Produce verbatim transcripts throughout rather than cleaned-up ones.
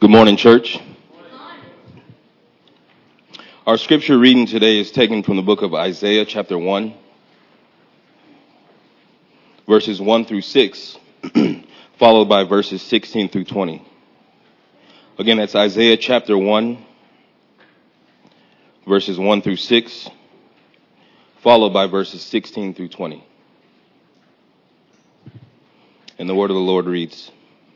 Good morning, church. Our scripture reading today is taken from the book of Isaiah, chapter one, verses one through six, followed by verses sixteen through twenty. Again, that's Isaiah chapter one, verses one through six, followed by verses sixteen through twenty. And the word of the Lord reads,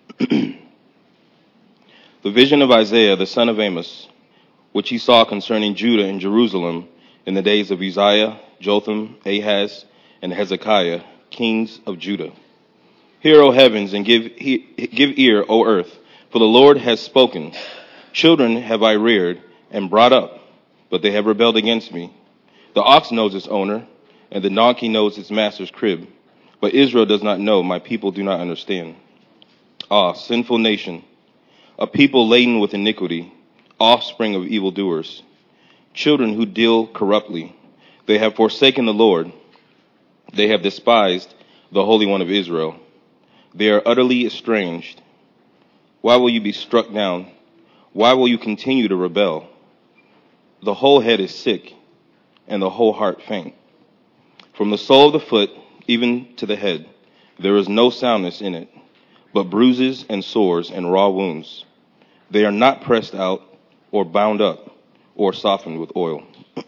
The vision of Isaiah, the son of Amos, which he saw concerning Judah and Jerusalem in the days of Uzziah, Jotham, Ahaz, and Hezekiah, kings of Judah. Hear, O heavens, and give, he, give ear, O earth, for the Lord has spoken. Children have I reared and brought up, but they have rebelled against me. The ox knows its owner, and the donkey knows its master's crib. But Israel does not know, my people do not understand. Ah, sinful nation, a people laden with iniquity, offspring of evildoers, children who deal corruptly. They have forsaken the Lord. They have despised the Holy One of Israel. They are utterly estranged. Why will you be struck down? Why will you continue to rebel? The whole head is sick, and the whole heart faint. From the sole of the foot even to the head, there is no soundness in it, but bruises and sores and raw wounds. They are not pressed out or bound up or softened with oil.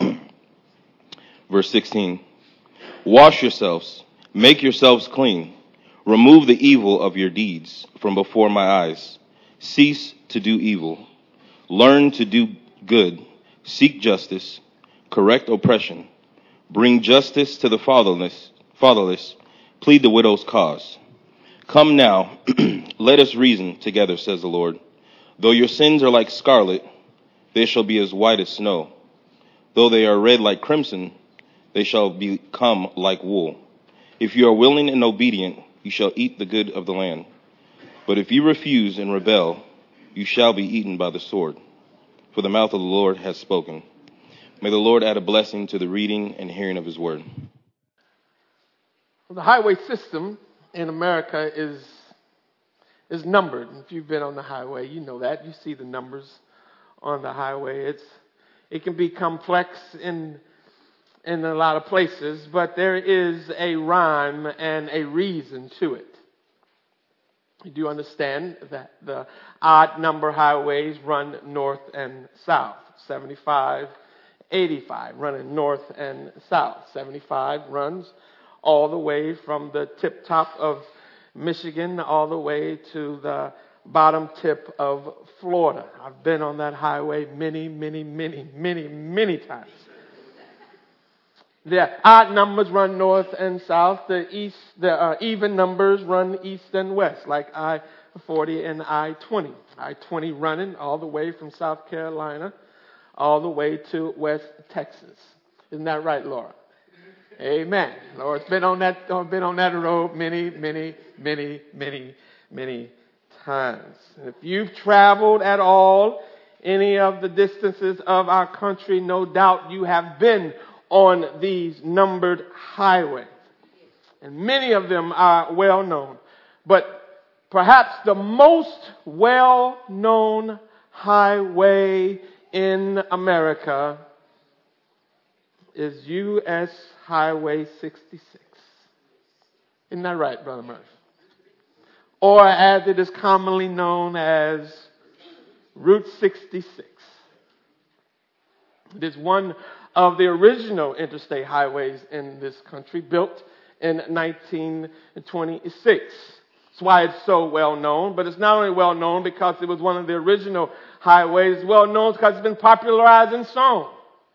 Verse sixteen, wash yourselves, make yourselves clean. Remove the evil of your deeds from before my eyes. Cease to do evil. Learn to do good. Seek justice. Correct oppression. Bring justice to the fatherless. Fatherless. Plead the widow's cause. Come now, let us reason together, says the Lord. Though your sins are like scarlet, they shall be as white as snow. Though they are red like crimson, they shall become like wool. If you are willing and obedient, you shall eat the good of the land. But if you refuse and rebel, you shall be eaten by the sword. For the mouth of the Lord has spoken. May the Lord add a blessing to the reading and hearing of his word. Well, the highway system in America is is numbered. If you've been on the highway, you know that. You see the numbers on the highway. It's it can be complex in in a lot of places, but there is a rhyme and a reason to it. You do understand that the odd number highways run north and south. seventy-five, eighty-five running north and south. seventy-five runs all the way from the tip top of Michigan all the way to the bottom tip of Florida. I've been on that highway many, many, many, many, many times. The odd numbers run north and south. The east, the uh, even numbers run east and west, like I forty and I twenty. I twenty running all the way from South Carolina all the way to West Texas. Isn't that right, Laura? Amen. Lord's been on that been on that road many, many, many, many, many times. And if you've traveled at all any of the distances of our country, no doubt you have been on these numbered highways. And many of them are well known. But perhaps the most well known highway in America is U S Highway sixty-six. Isn't that right, Brother Murphy? Or as it is commonly known as Route sixty-six. It is one of the original interstate highways in this country, built in nineteen twenty-six. That's why it's so well known, but it's not only well known because it was one of the original highways, it's well known because it's been popularized in song.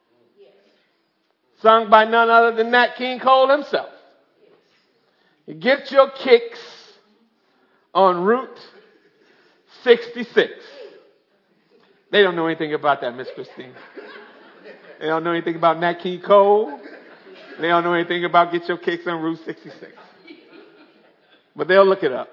Sung by none other than Nat King Cole himself. You get your kicks on Route sixty-six. They don't know anything about that, Miss Christine. They don't know anything about Nat King Cole. They don't know anything about get your kicks on Route sixty-six. But they'll look it up.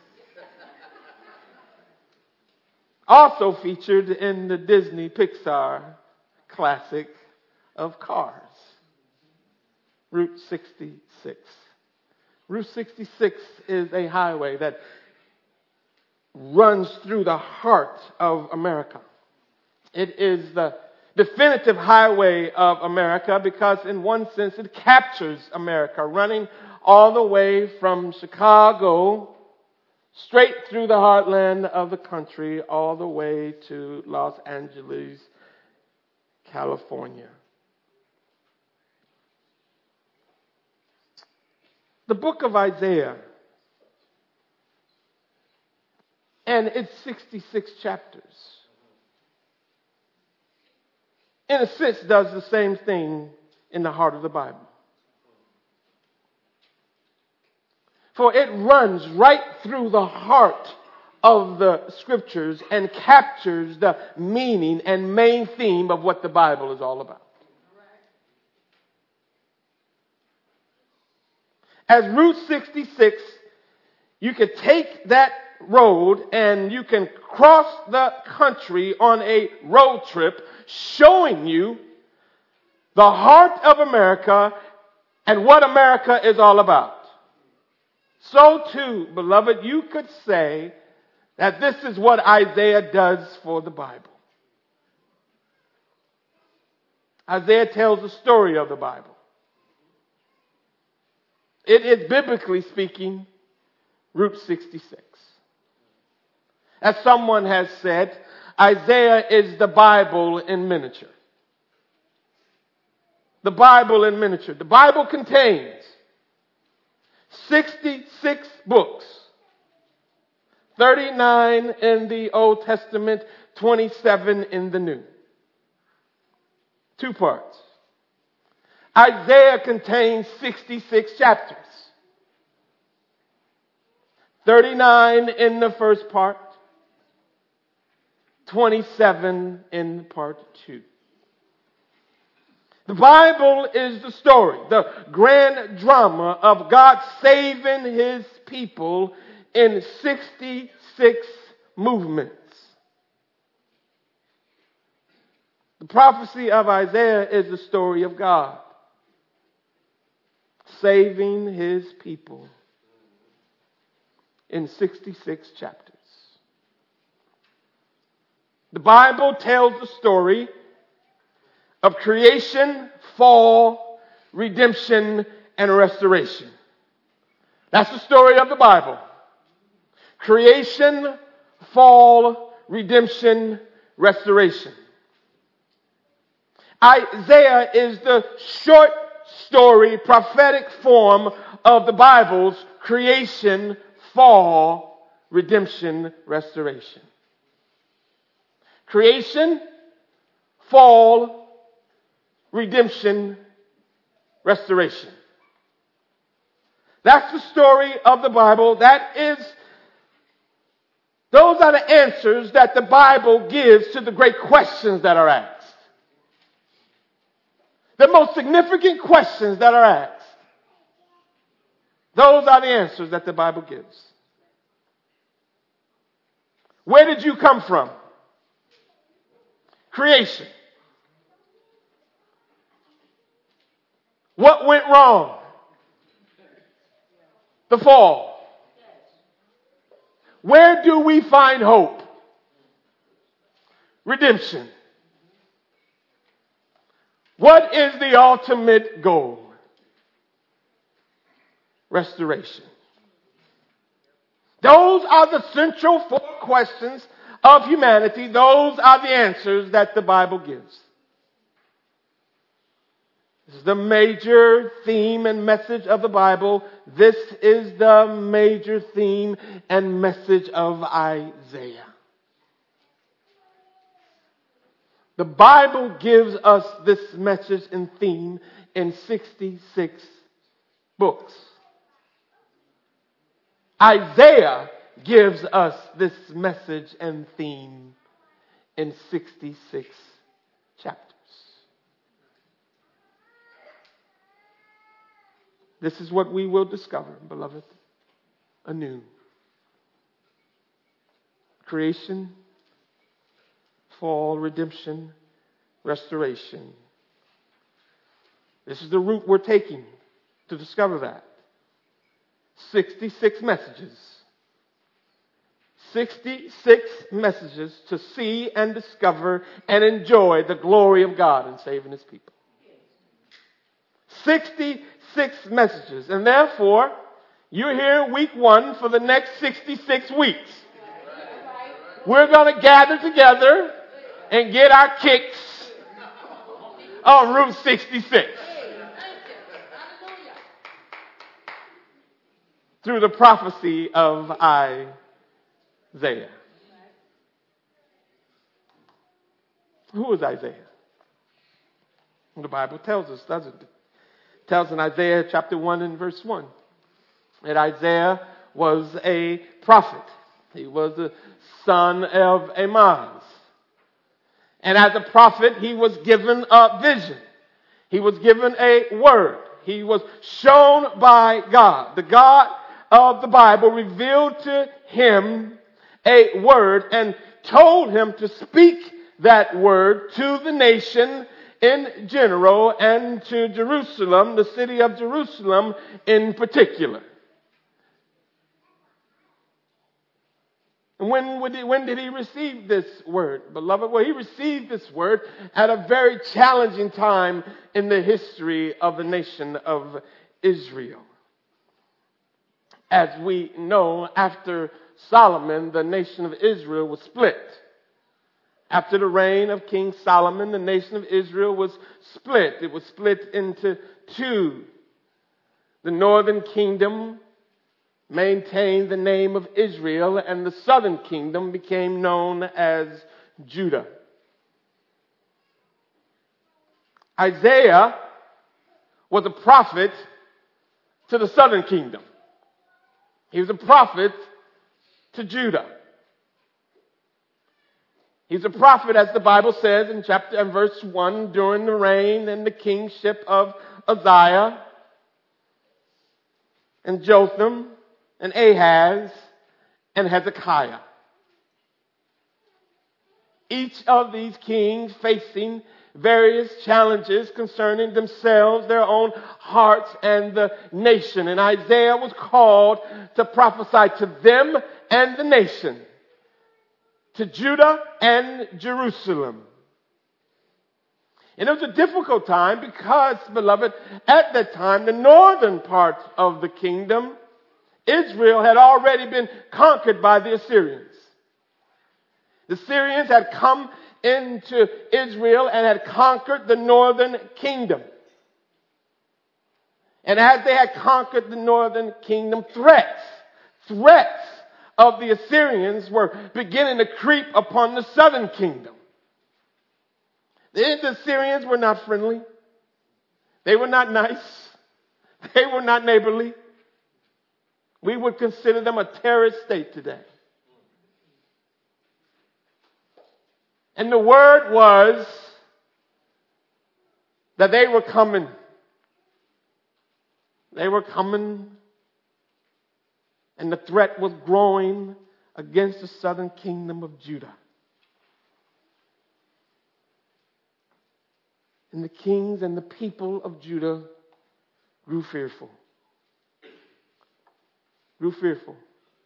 Also featured in the Disney Pixar classic of Cars. Route sixty-six. Route sixty-six is a highway that runs through the heart of America. It is the definitive highway of America because in one sense it captures America, running all the way from Chicago straight through the heartland of the country all the way to Los Angeles, California. The book of Isaiah and its sixty-six chapters, in a sense, does the same thing in the heart of the Bible. For it runs right through the heart of the scriptures and captures the meaning and main theme of what the Bible is all about. As Route sixty-six, you could take that road and you can cross the country on a road trip showing you the heart of America and what America is all about. So too, beloved, you could say that this is what Isaiah does for the Bible. Isaiah tells the story of the Bible. It is, biblically speaking, Route sixty-six. As someone has said, Isaiah is the Bible in miniature. The Bible in miniature. The Bible contains sixty-six books, thirty-nine in the Old Testament, twenty-seven in the New. Two parts. Isaiah contains sixty-six chapters. thirty-nine in the first part, twenty-seven in part two. The Bible is the story, the grand drama of God saving His people in sixty-six movements. The prophecy of Isaiah is the story of God saving His people in sixty-six chapters. The Bible tells the story of creation, fall, redemption, and restoration. That's the story of the Bible. Creation, fall, redemption, restoration. Isaiah is the short story, prophetic form of the Bible's creation, fall, redemption, restoration. Creation, fall, redemption, restoration. That's the story of the Bible. That is, those are the answers that the Bible gives to the great questions that are asked. The most significant questions that are asked. Those are the answers that the Bible gives. Where did you come from? Creation. What went wrong? The fall. Where do we find hope? Redemption. What is the ultimate goal? Restoration. Those are the central four questions of humanity. Those are the answers that the Bible gives. This is the major theme and message of the Bible. This is the major theme and message of Isaiah. The Bible gives us this message and theme in sixty-six books. Isaiah gives us this message and theme in sixty-six chapters. This is what we will discover, beloved, anew. Creation, fall, redemption, restoration. This is the route we're taking to discover that. sixty-six messages. sixty-six messages to see and discover and enjoy the glory of God in saving his people. sixty-six messages. And therefore, you're here week one for the next sixty-six weeks. We're going to gather together and get our kicks on Route sixty-six. Through the prophecy of Isaiah. Who is Isaiah? The Bible tells us, doesn't it? It tells in Isaiah chapter one and verse one that Isaiah was a prophet. He was the son of Amoz. And as a prophet, he was given a vision. He was given a word. He was shown by God. The God of the Bible revealed to him a word and told him to speak that word to the nation in general and to Jerusalem, the city of Jerusalem in particular. And when, would he, when did he receive this word, beloved? Well, he received this word at a very challenging time in the history of the nation of Israel. As we know, after Solomon, the nation of Israel was split. After the reign of King Solomon, the nation of Israel was split. It was split into two. The northern kingdom maintained the name of Israel, and the southern kingdom became known as Judah. Isaiah was a prophet to the southern kingdom. He was a prophet to Judah. He's a prophet, as the Bible says in chapter and verse one, during the reign and the kingship of Uzziah and Jotham and Ahaz and Hezekiah. Each of these kings facing various challenges concerning themselves, their own hearts, and the nation. And Isaiah was called to prophesy to them and the nation, to Judah and Jerusalem. And it was a difficult time because, beloved, at that time, the northern part of the kingdom, Israel, had already been conquered by the Assyrians. The Syrians had come into Israel and had conquered the northern kingdom. And as they had conquered the northern kingdom, threats, threats of the Assyrians were beginning to creep upon the southern kingdom. The Assyrians were not friendly. They were not nice. They were not neighborly. We would consider them a terrorist state today. And the word was that they were coming. They were coming. And the threat was growing against the southern kingdom of Judah. And the kings and the people of Judah grew fearful. Grew fearful.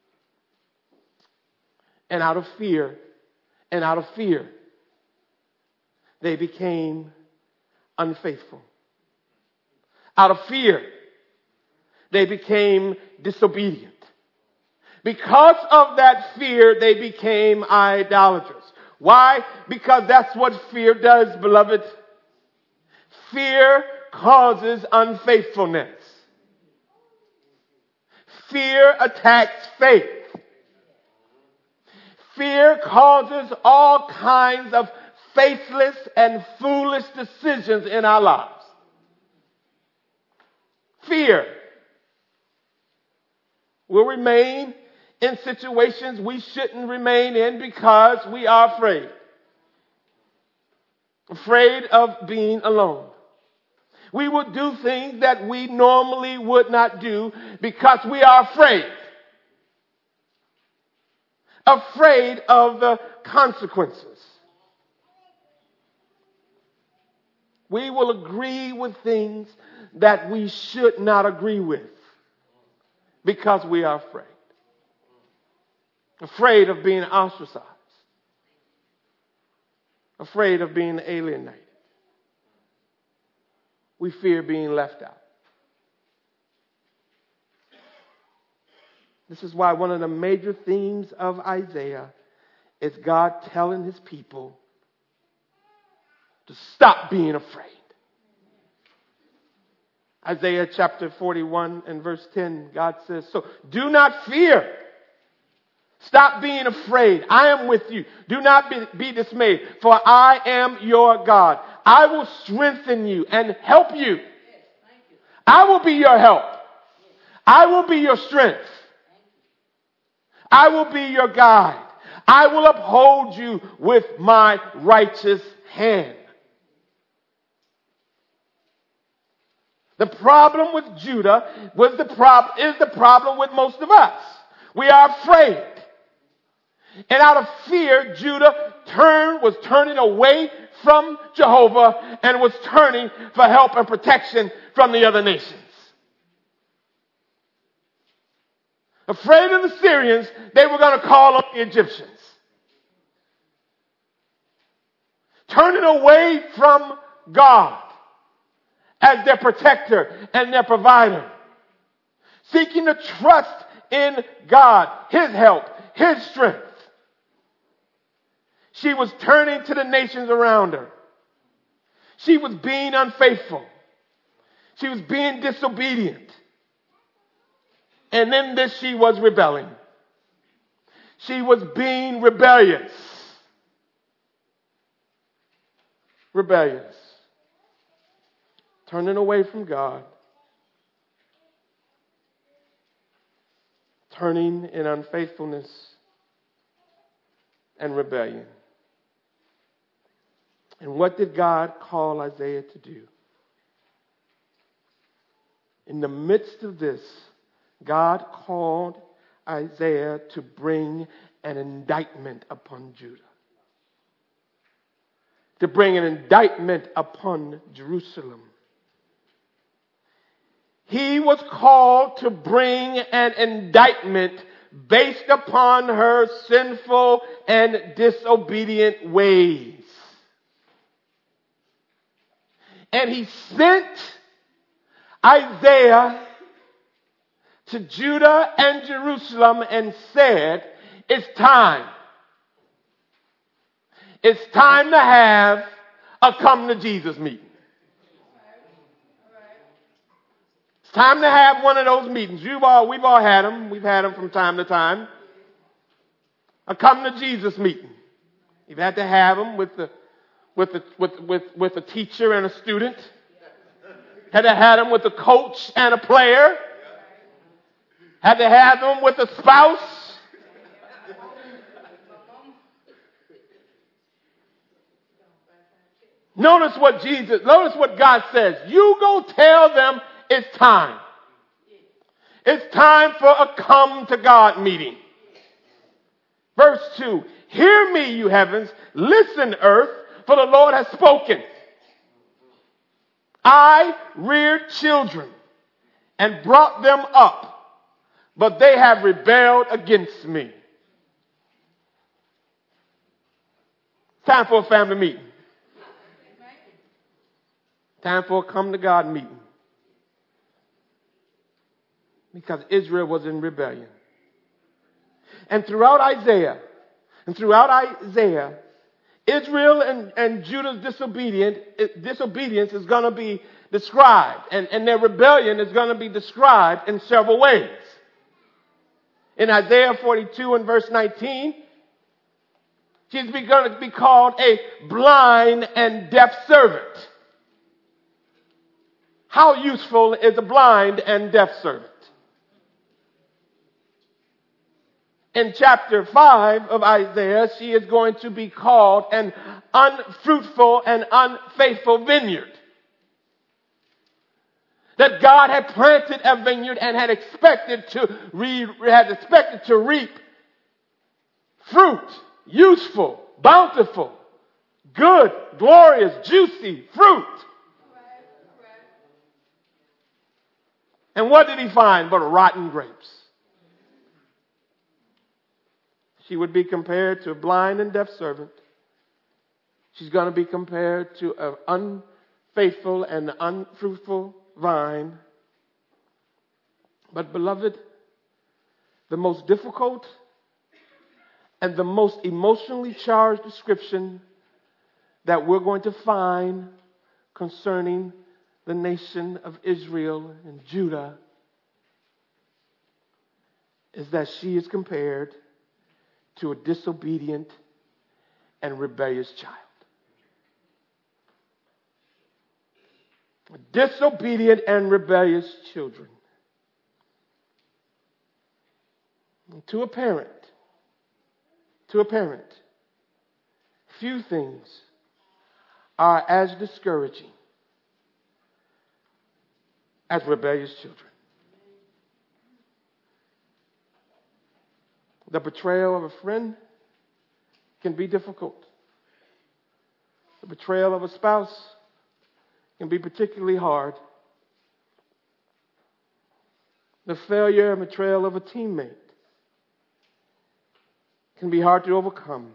And out of fear, and out of fear, they became unfaithful. Out of fear, they became disobedient. Because of that fear, they became idolaters. Why? Because that's what fear does, beloved. Fear causes unfaithfulness. Fear attacks faith. Fear causes all kinds of faithless and foolish decisions in our lives. Fear will remain in situations we shouldn't remain in because we are afraid. Afraid of being alone. We would do things that we normally would not do because we are afraid. Afraid of the consequences. We will agree with things that we should not agree with because we are afraid. afraid of being ostracized, afraid of being alienated. We fear being left out. This is why one of the major themes of Isaiah is God telling his people to stop being afraid. Isaiah chapter forty-one and verse ten, God says, so do not fear. Stop being afraid. I am with you. Do not be, be dismayed, for I am your God. I will strengthen you and help you. I will be your help. I will be your strength. I will be your guide. I will uphold you with my righteous hand. The problem with Judah was the prob- is the problem with most of us. We are afraid. And out of fear, Judah turned, was turning away from Jehovah and was turning for help and protection from the other nations. Afraid of the Syrians, they were going to call up the Egyptians. Turning away from God as their protector and their provider. Seeking to trust in God, His help, His strength. She was turning to the nations around her. She was being unfaithful. She was being disobedient. And in this she was rebelling. She was being rebellious. Rebellious. Turning away from God. Turning in unfaithfulness and rebellion. And what did God call Isaiah to do? In the midst of this, God called Isaiah to bring an indictment upon Judah. To bring an indictment upon Jerusalem. He was called to bring an indictment based upon her sinful and disobedient ways. And he sent Isaiah to Judah and Jerusalem and said, it's time. It's time to have a come to Jesus meeting. It's time to have one of those meetings. You've all, we've all had them. We've had them from time to time. A come to Jesus meeting. You've had to have them with the with the, with with with a teacher and a student. Had to have them with a coach and a player. Had to have them with a spouse. Notice what Jesus, notice what God says. You go tell them it's time. It's time for a come to God meeting. Verse two, hear me, you heavens. Listen, earth, for the Lord has spoken. I reared children and brought them up, but they have rebelled against me. Time for a family meeting. Time for a come to God meeting. Because Israel was in rebellion. And throughout Isaiah, and throughout Isaiah, Israel and, and Judah's disobedient, disobedience is going to be described. And, and their rebellion is going to be described in several ways. In Isaiah forty-two and verse nineteen, she's going to be called a blind and deaf servant. How useful is a blind and deaf servant? In chapter five of Isaiah, she is going to be called an unfruitful and unfaithful vineyard. That God had planted a vineyard and had expected to re, had expected to reap fruit, useful, bountiful, good, glorious, juicy fruit. And what did he find but rotten grapes? She would be compared to a blind and deaf servant. She's going to be compared to an unfaithful and unfruitful vine. But beloved, the most difficult and the most emotionally charged description that we're going to find concerning the nation of Israel and Judah is that she is compared to a disobedient and rebellious child. Disobedient and rebellious children. To a parent, to a parent, few things are as discouraging as rebellious children. The betrayal of a friend can be difficult. The betrayal of a spouse can be particularly hard. The failure and betrayal of a teammate can be hard to overcome.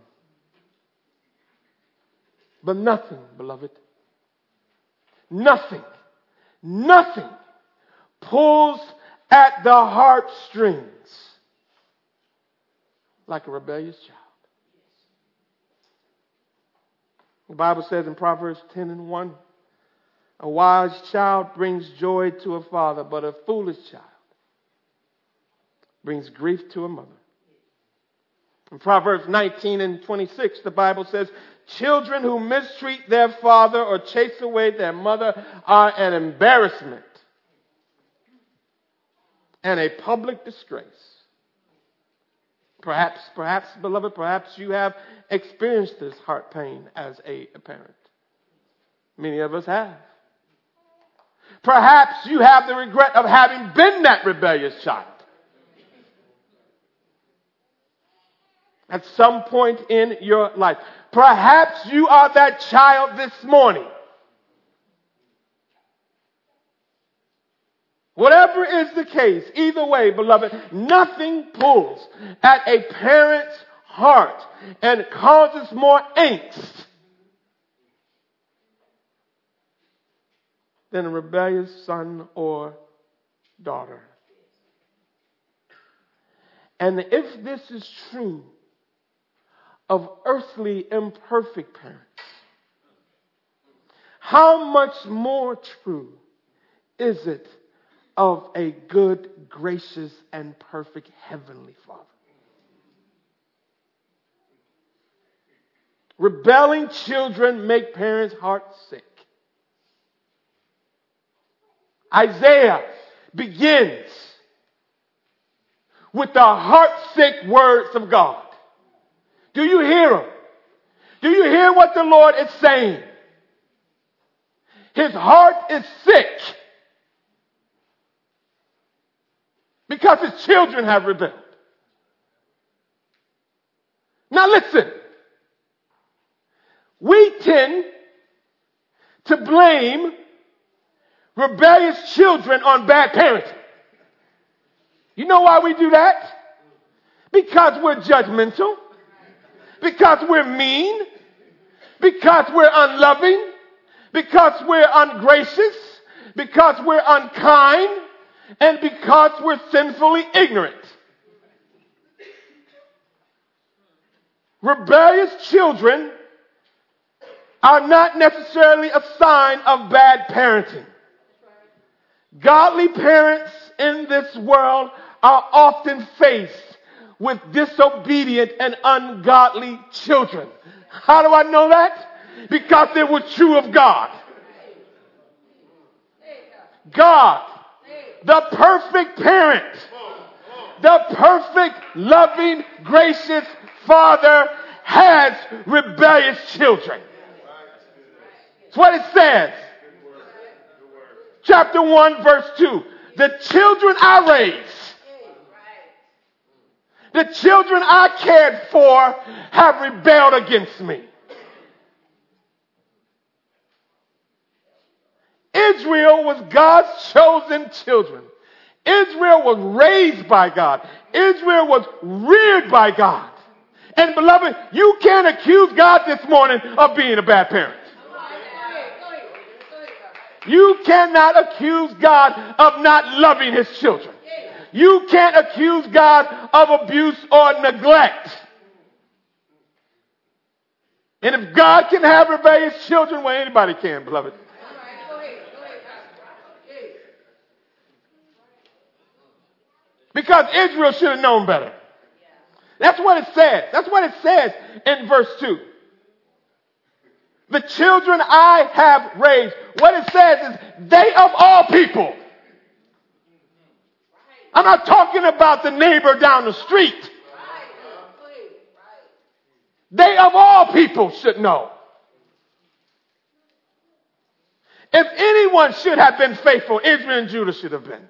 But nothing, beloved, nothing, nothing pulls at the heartstrings like a rebellious child. The Bible says in Proverbs ten and one, a wise child brings joy to a father, but a foolish child brings grief to a mother. In Proverbs nineteen and twenty-six, the Bible says, children who mistreat their father or chase away their mother are an embarrassment and a public disgrace. Perhaps, perhaps, beloved, perhaps you have experienced this heart pain as a parent. Many of us have. Perhaps you have the regret of having been that rebellious child. At some point in your life. Perhaps you are that child this morning. Whatever is the case, either way, beloved, nothing pulls at a parent's heart and causes more angst than a rebellious son or daughter. And if this is true of earthly imperfect parents, how much more true is it of a good, gracious, and perfect heavenly Father? Rebelling children make parents' hearts sick. Isaiah begins with the heart-sick words of God. Do you hear them? Do you hear what the Lord is saying? His heart is sick because his children have rebelled. Now listen. We tend to blame rebellious children on bad parenting. You know why we do that? Because we're judgmental. Because we're mean. Because we're unloving. Because we're ungracious. Because we're unkind. And because we're sinfully ignorant. Rebellious children are not necessarily a sign of bad parenting. Godly parents in this world are often faced with disobedient and ungodly children. How do I know that? Because they were true of God. God, the perfect parent, the perfect, loving, gracious Father, has rebellious children. That's what it says. Chapter one, verse two. The children I raised, the children I cared for have rebelled against me. Israel was God's chosen children. Israel was raised by God. Israel was reared by God. And beloved, you can't accuse God this morning of being a bad parent. You cannot accuse God of not loving his children. You can't accuse God of abuse or neglect. And if God can have rebellious children, well, anybody can, beloved. Because Israel should have known better. That's what it says. That's what it says in verse two. The children I have raised. What it says is they of all people. I'm not talking about the neighbor down the street. They of all people should know. If anyone should have been faithful, Israel and Judah should have been.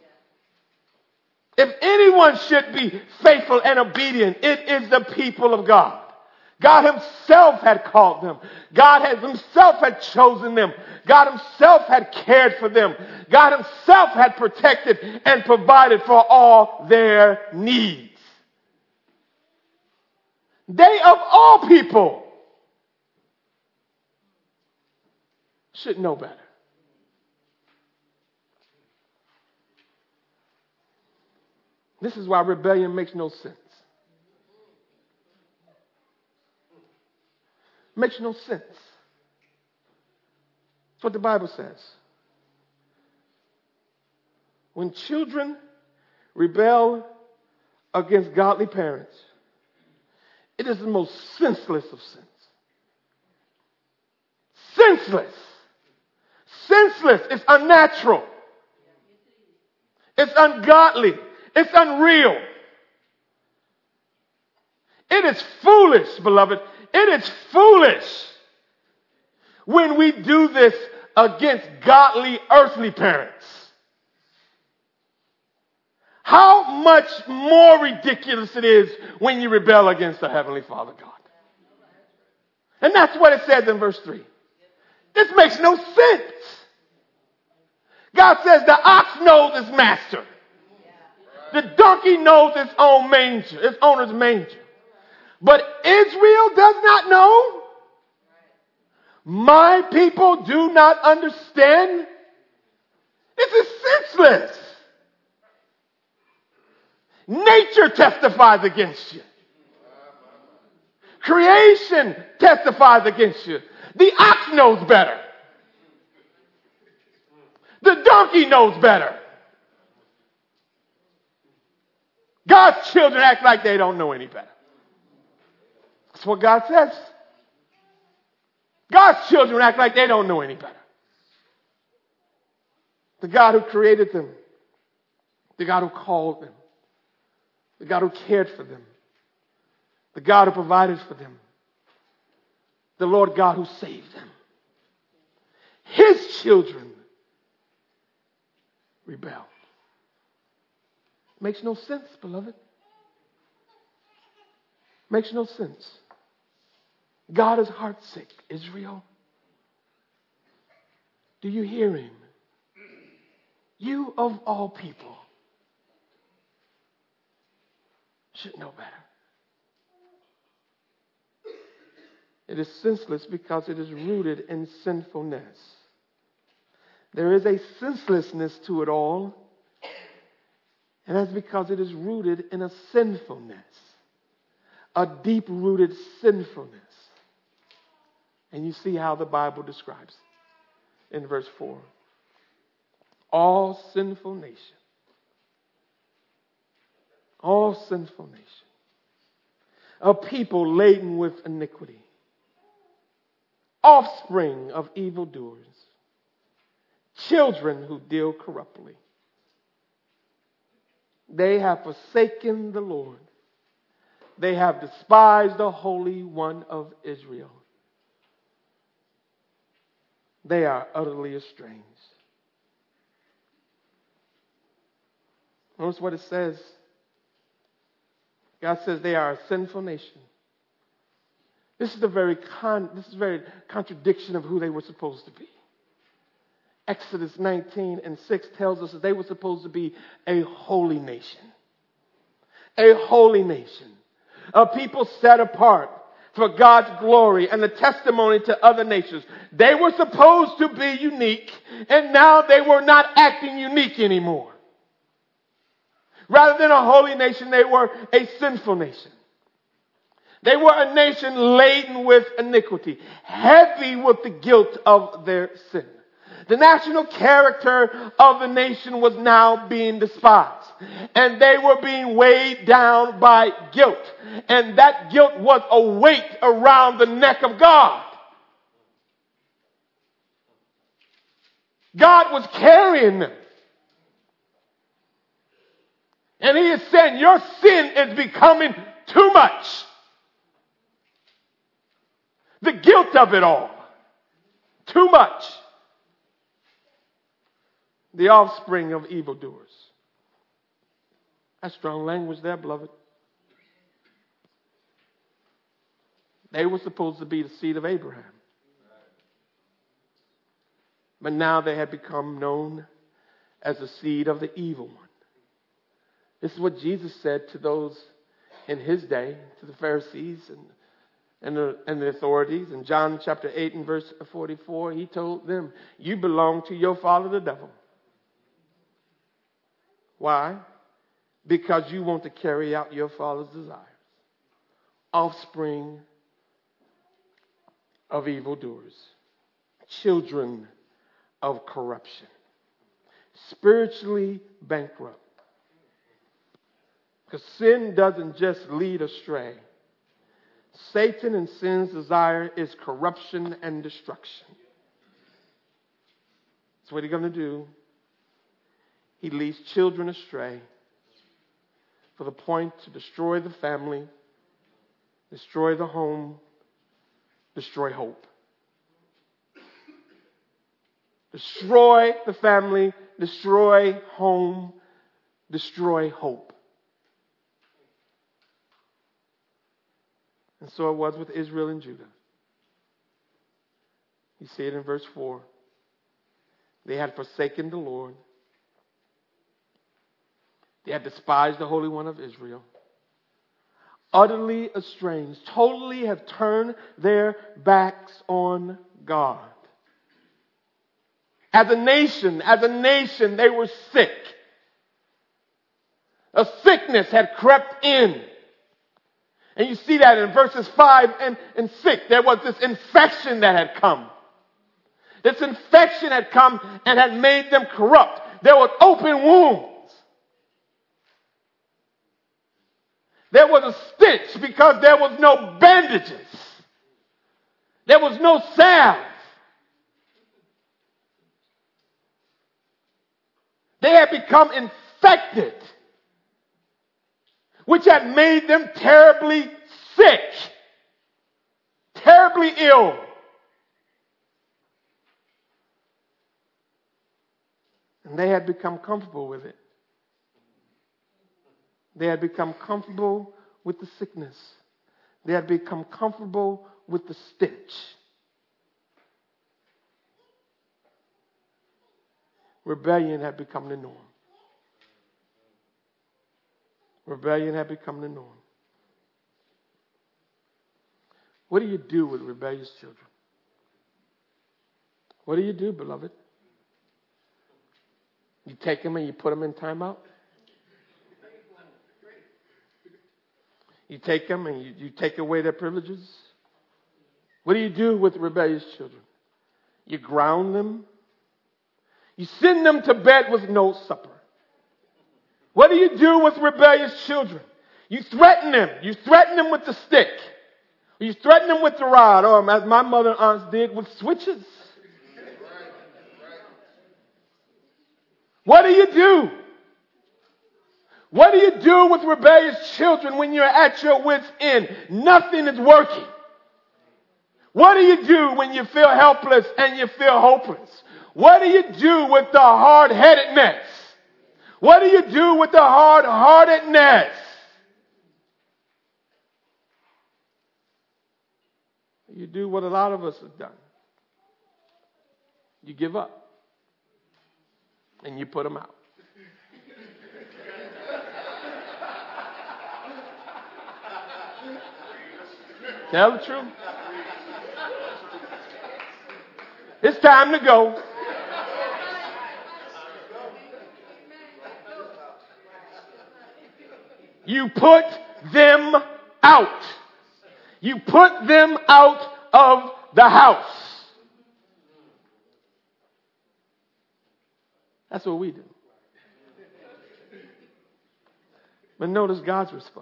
If anyone should be faithful and obedient, it is the people of God. God himself had called them. God has himself had chosen them. God himself had cared for them. God himself had protected and provided for all their needs. They of all people should know better. This is why rebellion makes no sense. Makes no sense. That's what the Bible says. When children rebel against godly parents, it is the most senseless of sins. Senseless. Senseless. It's unnatural. It's ungodly. It's unreal. It is foolish, beloved. It is foolish when we do this against godly earthly parents. How much more ridiculous it is when you rebel against the Heavenly Father God. And that's what it says in verse three. This makes no sense. God says the ox knows its master. The donkey knows its own manger, its owner's manger. But Israel does not know. My people do not understand. This is senseless. Nature testifies against you. Creation testifies against you. The ox knows better. The donkey knows better. God's children act like they don't know any better. That's what God says. God's children act like they don't know any better. The God who created them, the God who called them, the God who cared for them, the God who provided for them, the Lord God who saved them. His children rebel. Makes no sense, beloved. Makes no sense. God is heartsick, Israel. Do you hear him? You of all people should know better. It is senseless because it is rooted in sinfulness. There is a senselessness to it all, and that's because it is rooted in a sinfulness, a deep-rooted sinfulness. And you see how the Bible describes it in verse four. All sinful nation. All sinful nation. A people laden with iniquity. Offspring of evildoers. Children who deal corruptly. They have forsaken the Lord. They have despised the Holy One of Israel. They are utterly estranged. Notice what it says. God says they are a sinful nation. This is the very con- this is the very contradiction of who they were supposed to be. Exodus nineteen and six tells us that they were supposed to be a holy nation. A holy nation. A people set apart for God's glory and the testimony to other nations. They were supposed to be unique, and now they were not acting unique anymore. Rather than a holy nation, they were a sinful nation. They were a nation laden with iniquity, heavy with the guilt of their sin. The national character of the nation was now being despised, and they were being weighed down by guilt. And that guilt was a weight around the neck of God. God was carrying them. And he is saying, your sin is becoming too much. The guilt of it all. Too much. The offspring of evildoers. That's strong language there, beloved. They were supposed to be the seed of Abraham. But now they had become known as the seed of the evil one. This is what Jesus said to those in his day, to the Pharisees and, and, the, and the authorities. In John chapter eight and verse forty-four, he told them, you belong to your father the devil. Why? Because you want to carry out your father's desires. Offspring of evildoers. Children of corruption. Spiritually bankrupt. Because sin doesn't just lead astray. Satan and sin's desire is corruption and destruction. That's what he's going to do. He leads children astray for the point to destroy the family, destroy the home, destroy hope. Destroy the family, destroy home, destroy hope. And so it was with Israel and Judah. You see it in verse four. They had forsaken the Lord. They had despised the Holy One of Israel. Utterly estranged. Totally have turned their backs on God. As a nation, as a nation, they were sick. A sickness had crept in. And you see that in verses five and, and six. There was this infection that had come. This infection had come and had made them corrupt. There was open wounds. There was a stench because there was no bandages. There was no salve. They had become infected, which had made them terribly sick, terribly ill. And they had become comfortable with it. They had become comfortable with the sickness. They had become comfortable with the stench. Rebellion had become the norm. Rebellion had become the norm. What do you do with rebellious children? What do you do, beloved? You take them and you put them in timeout? You take them and you, you take away their privileges? What do you do with rebellious children? You ground them. You send them to bed with no supper. What do you do with rebellious children? You threaten them. You threaten them with the stick. You threaten them with the rod, or as my mother and aunts did, with switches. What do you do? What do you do with rebellious children when you're at your wit's end? Nothing is working. What do you do when you feel helpless and you feel hopeless? What do you do with the hard-headedness? What do you do with the hard-heartedness? You do what a lot of us have done. You give up. And you put them out. Tell the truth. It's time to go. You put them out. You put them out of the house. That's what we do. But notice God's response.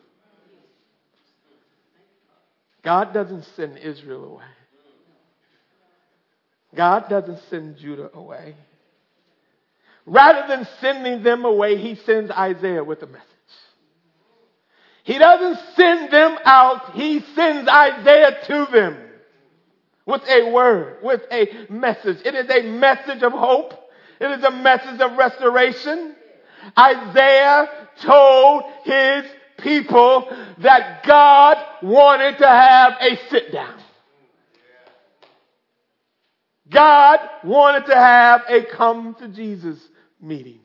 God doesn't send Israel away. God doesn't send Judah away. Rather than sending them away, he sends Isaiah with a message. He doesn't send them out. He sends Isaiah to them with a word, with a message. It is a message of hope. It is a message of restoration. Isaiah told his people that God wanted to have a sit down. God wanted to have a come to Jesus meeting.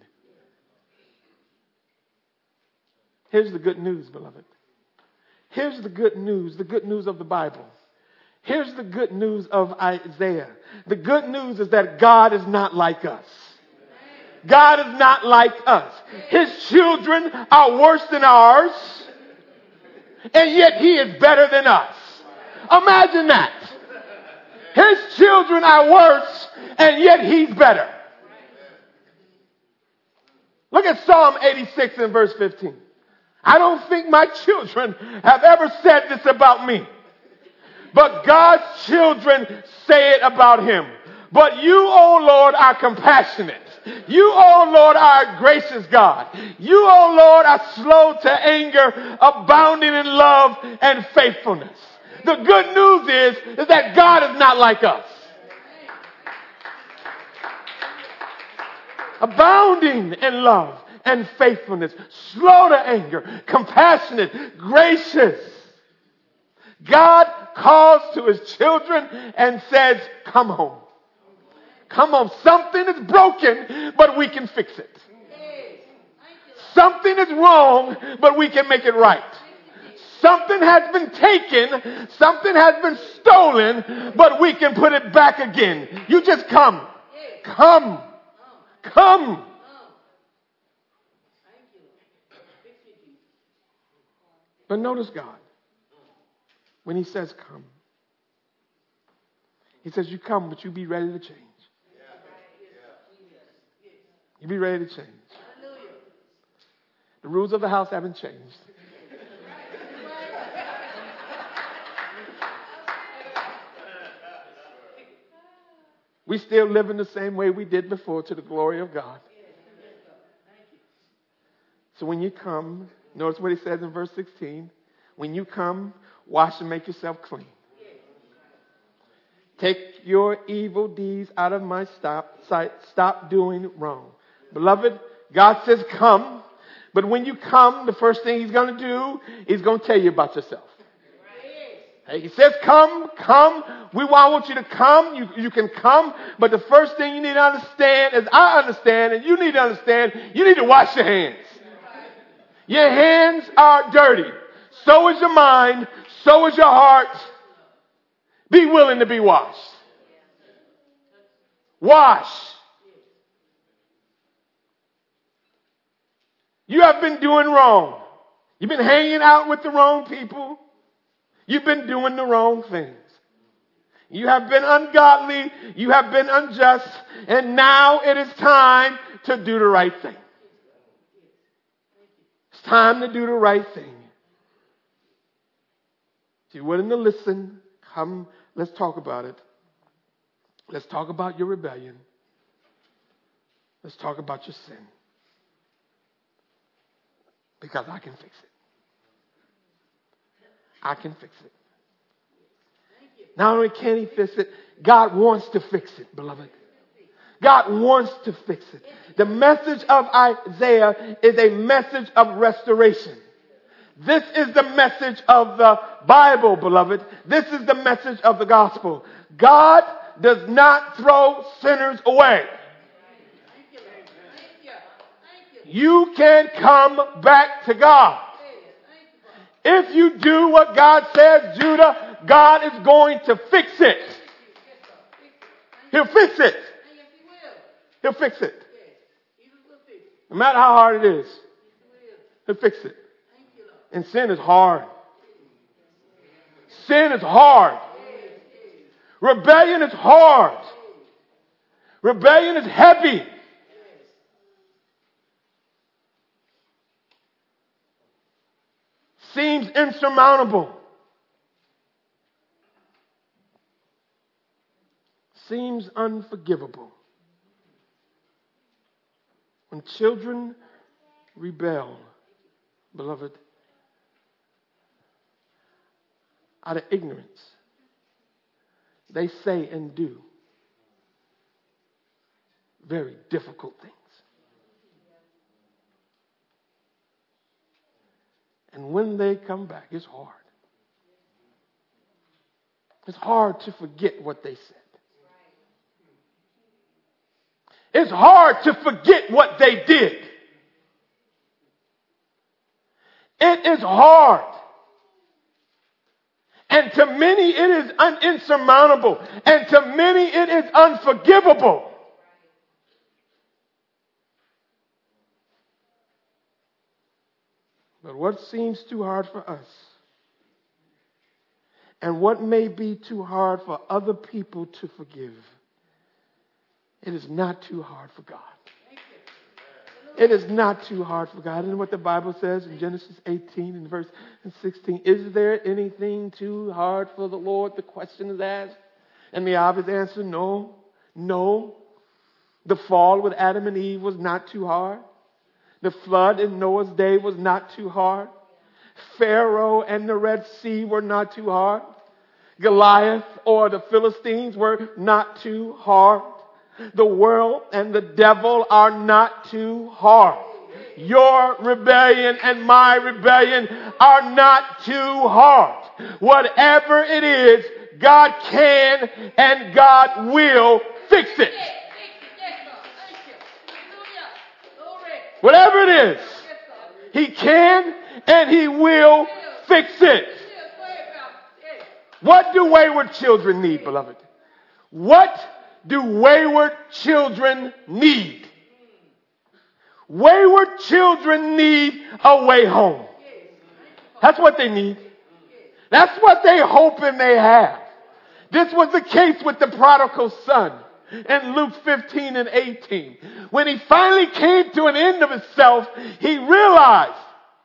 Here's the good news, beloved. Here's the good news, the good news of the Bible. Here's the good news of Isaiah. The good news is that God is not like us. God is not like us. His children are worse than ours, and yet he is better than us. Imagine that. His children are worse, and yet he's better. Look at Psalm eighty-six and verse fifteen. I don't think my children have ever said this about me, but God's children say it about him. But you, O Lord, are compassionate. You, O Lord, are a gracious God. You, O Lord, are slow to anger, abounding in love and faithfulness. The good news is, is that God is not like us. Abounding in love and faithfulness, slow to anger, compassionate, gracious. God calls to his children and says, come home. Come home. Something is broken, but we can fix it. Something is wrong, but we can make it right. Something has been taken, something has been stolen, but we can put it back again. You just come. Come. Come. But notice God. When he says come, he says you come, but you be ready to change. You be ready to change. The rules of the house haven't changed. We still live in the same way we did before, to the glory of God. So when you come, notice what he says in verse sixteen. When you come, wash and make yourself clean. Take your evil deeds out of my stop, sight. Stop doing wrong. Beloved, God says come. But when you come, the first thing he's going to do is going to tell you about yourself. Hey, he says come, come. We want you to come. You, you can come. But the first thing you need to understand is I understand, and you need to understand, you need to wash your hands. Your hands are dirty. So is your mind. So is your heart. Be willing to be washed. Wash. You have been doing wrong. You've been hanging out with the wrong people. You've been doing the wrong things. You have been ungodly. You have been unjust. And now it is time to do the right thing. It's time to do the right thing. If you're willing to listen, come, let's talk about it. Let's talk about your rebellion. Let's talk about your sin. Because I can fix it. I can fix it. Not only can he fix it, God wants to fix it, beloved. God wants to fix it. The message of Isaiah is a message of restoration. This is the message of the Bible, beloved. This is the message of the gospel. God does not throw sinners away. You can come back to God. If you do what God says, Judah, God is going to fix it. He'll fix it. He'll fix it. No matter how hard it is, he'll fix it. And sin is hard. Sin is hard. Rebellion is hard. Rebellion is heavy. Seems insurmountable. Seems unforgivable. When children rebel, beloved, out of ignorance, they say and do very difficult things. And when they come back, it's hard. It's hard to forget what they said. It's hard to forget what they did. It is hard. And to many it is un- insurmountable. And to many it is unforgivable. But what seems too hard for us, and what may be too hard for other people to forgive, it is not too hard for God. It is not too hard for God. And what the Bible says in Genesis eighteen and verse sixteen, is there anything too hard for the Lord? The question is asked. And the obvious answer, no, no. The fall with Adam and Eve was not too hard. The flood in Noah's day was not too hard. Pharaoh and the Red Sea were not too hard. Goliath or the Philistines were not too hard. The world and the devil are not too hard. Your rebellion and my rebellion are not too hard. Whatever it is, God can and God will fix it. Whatever it is, He can and He will fix it. What do wayward children need, beloved? What do wayward children need? Wayward children need a way home. That's what they need. That's what they hope and they have. This was the case with the prodigal son in Luke fifteen and eighteen. When he finally came to an end of himself, he realized,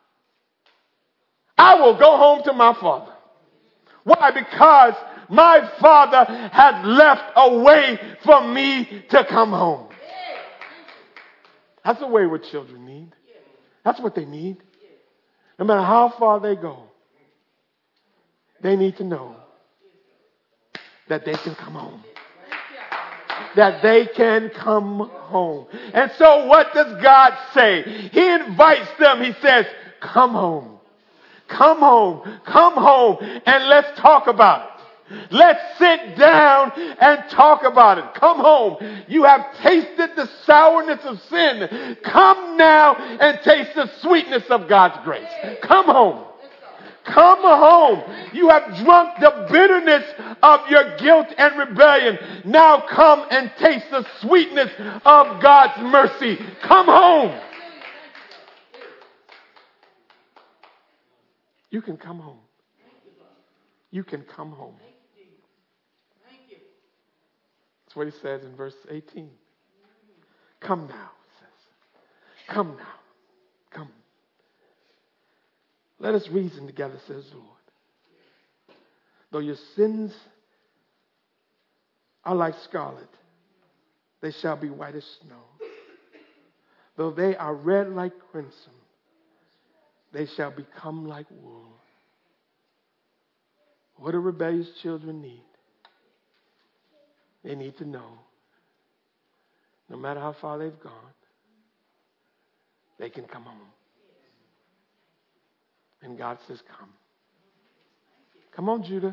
I will go home to my father. Why? Because my father had left a way for me to come home. That's the wayward children need. That's what they need. No matter how far they go, they need to know that they can come home. That they can come home. And so what does God say? He invites them. He says, come home. Come home. Come home and let's talk about it. Let's sit down and talk about it. Come home. You have tasted the sourness of sin. Come now and taste the sweetness of God's grace. Come home. Come home. You have drunk the bitterness of your guilt and rebellion. Now come and taste the sweetness of God's mercy. Come home. You can come home. You can come home. That's what he says in verse eighteen. Come now, he says. Come now. Come. Let us reason together, says the Lord. Though your sins are like scarlet, they shall be white as snow. Though they are red like crimson, they shall become like wool. What do rebellious children need? They need to know, no matter how far they've gone, they can come home. And God says, come. Come on, Judah.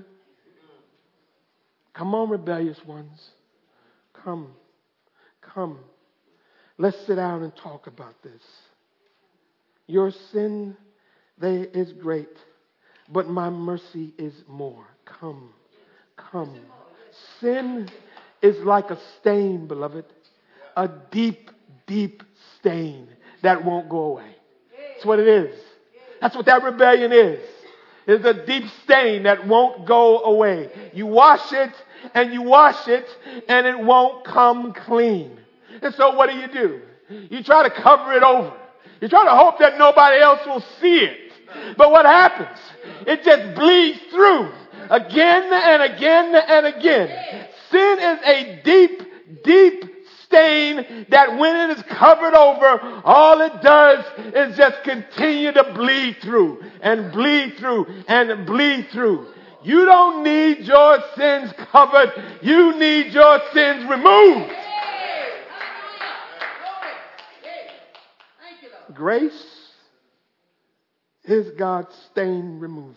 Come on, rebellious ones. Come. Come. Let's sit down and talk about this. Your sin they is great. but my mercy is more. Come, come. Sin is like a stain, beloved. A deep, deep stain that won't go away. That's what it is. That's what that rebellion is. It's a deep stain that won't go away. You wash it and you wash it and it won't come clean. And so what do you do? You try to cover it over. You try to hope that nobody else will see it. But what happens? It just bleeds through again and again and again. Sin is a deep, deep stain that when it is covered over, all it does is just continue to bleed through and bleed through and bleed through. You don't need your sins covered. You need your sins removed. Grace is God's stain remover.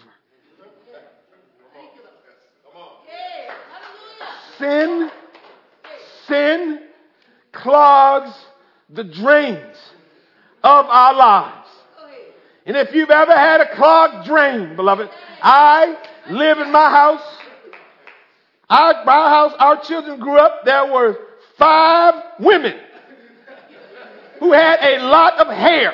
Sin, sin clogs the drains of our lives. And if you've ever had a clogged drain, beloved, I live in my house. Our, my house, our children grew up. There were five women who had a lot of hair.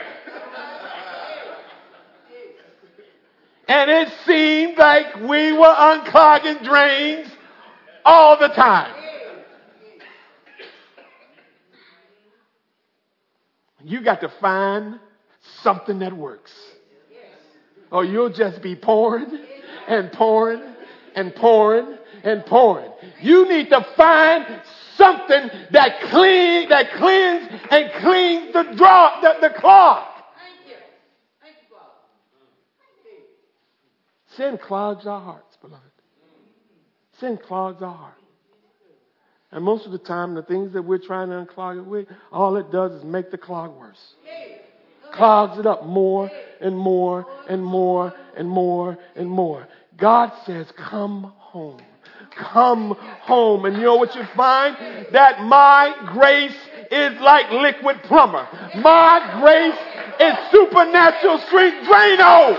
And it seemed like we were unclogging drains all the time. You got to find something that works. Or you'll just be pouring and pouring and pouring and pouring. You need to find something that clean, that cleans and cleans the draw, the, the clog. Thank you. Thank you, God. Sin clogs our hearts, beloved. Sin clogs our heart. And most of the time, the things that we're trying to unclog it with, all it does is make the clog worse. Clogs it up more and more and more and more and more. God says, come home. Come home. And you know what you find? That my grace is like liquid plumber. My grace is supernatural strength Drano.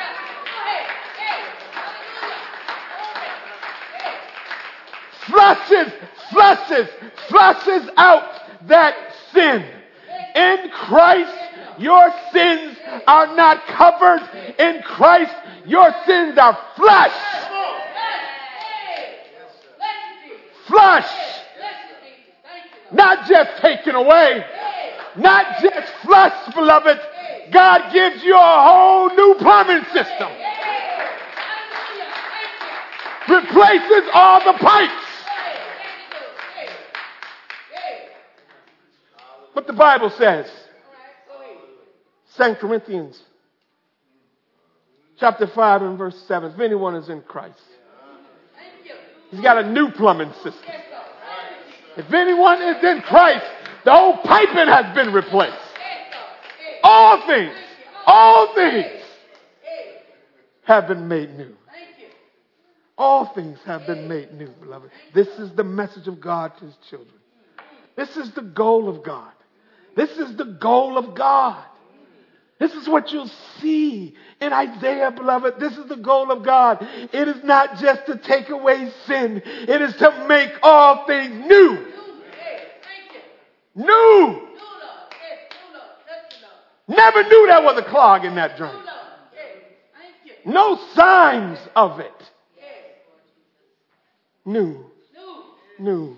Flushes, flushes, flushes out that sin. In Christ, your sins are not covered. In Christ, your sins are flushed. Flush. Not just taken away. Not just flush, beloved. God gives you a whole new plumbing system. Replaces all the pipes. What the Bible says. Second Corinthians chapter five and verse seven. If anyone is in Christ, he's got a new plumbing system. If anyone is in Christ, the whole piping has been replaced. All things, all things have been made new. All things have been made new, beloved. This is the message of God to his children. This is the goal of God. This is the goal of God. This is what you'll see in Isaiah, beloved. This is the goal of God. It is not just to take away sin. It is to make all things new. New. Never knew there was a clog in that drain. No signs of it. New. New.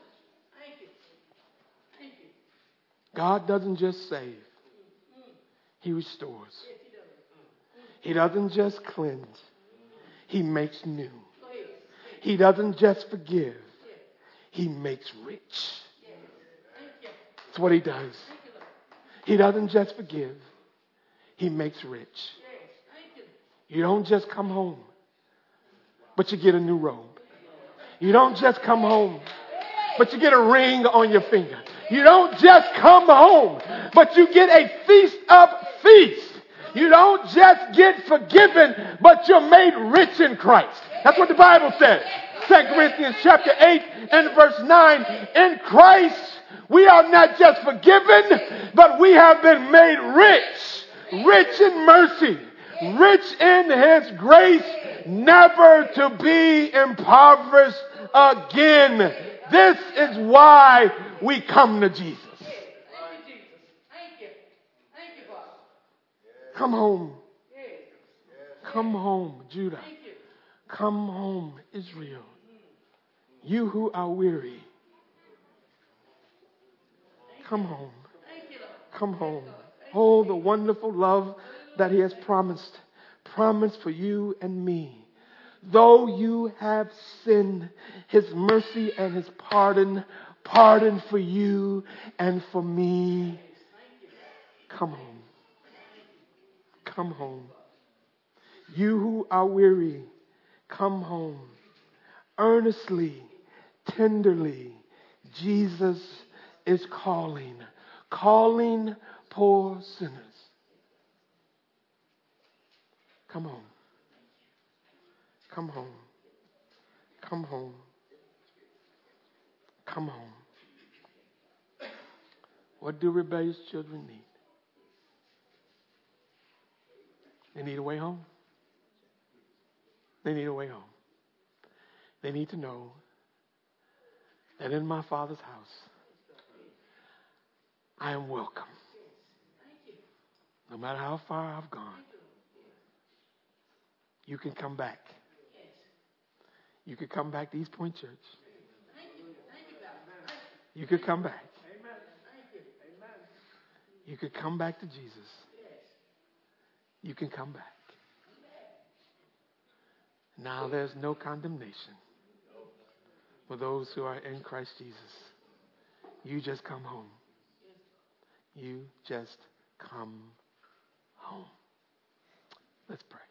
God doesn't just save. He restores. He doesn't just cleanse. He makes new. He doesn't just forgive. He makes rich. That's what he does. He doesn't just forgive. He makes rich. You don't just come home, but you get a new robe. You don't just come home, but you get a ring on your finger. You don't just come home, but you get a feast of feasts. You don't just get forgiven, but you're made rich in Christ. That's what the Bible says. Second Corinthians chapter eight and verse nine. In Christ, we are not just forgiven, but we have been made rich. Rich in mercy. rich in his grace, never to be impoverished again. This is why we come to Jesus. Thank you, Jesus. Thank you. Thank you, Father. Come home. Yes. Come home, Judah. Thank you. Come home, Israel. You who are weary. Come home. Thank you, Lord. Come home. Oh, the wonderful love that he has promised. Promised for you and me. Though you have sinned, his mercy and his pardon, pardon for you and for me. Come home. Come home. You who are weary, come home. Earnestly, tenderly, Jesus is calling, calling poor sinners. Come home. Come home. Come home. Come home. What do rebellious children need? They need a way home. They need a way home. They need to know that in my Father's house, I am welcome. No matter how far I've gone, you can come back. You could come back to East Point Church. You could come back. You could come back to Jesus. You can come back. Now there's no condemnation for those who are in Christ Jesus. You just come home. You just come home. Let's pray.